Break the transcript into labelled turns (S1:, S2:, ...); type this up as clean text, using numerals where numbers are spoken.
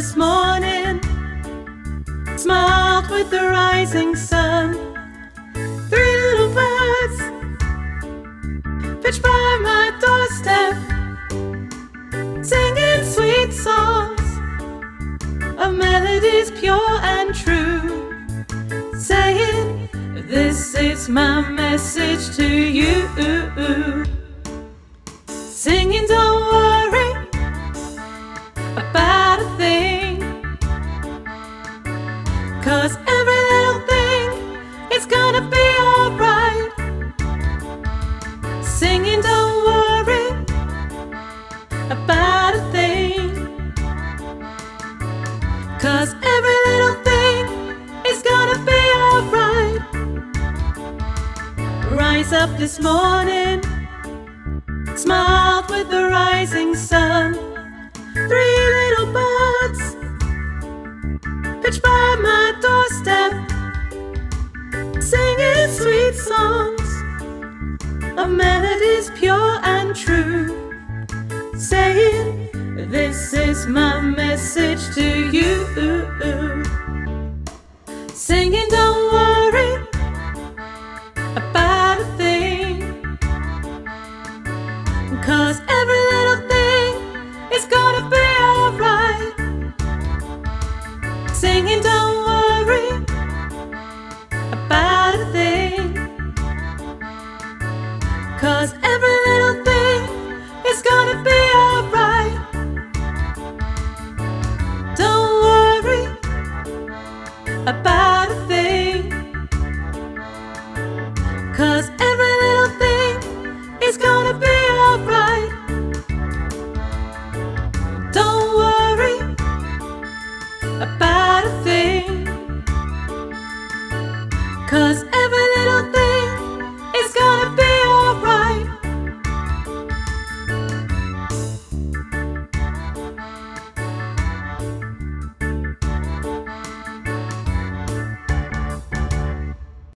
S1: this morning, smiled with the rising sun. Three little birds pitched by my doorstep, singing sweet songs of melodies pure and true, saying, this is my message to you. Singing, don't worry about a thing, 'cause every little thing is gonna be alright. Singing, don't worry about a thing, 'cause every little thing is gonna be alright. Rise up this morning, smiled with the rising sun. Three little birds pitched by my doorstep, singing sweet songs of melodies pure and true, saying, this is my message to you. Singing, don't worry about a thing, 'cause every little thing is gonna be alright. Singing, don't worry about a thing, 'cause every little thing is gonna be alright. Don't worry about a thing, 'cause every little thing is gonna be alright. Don't worry about a thing, 'cause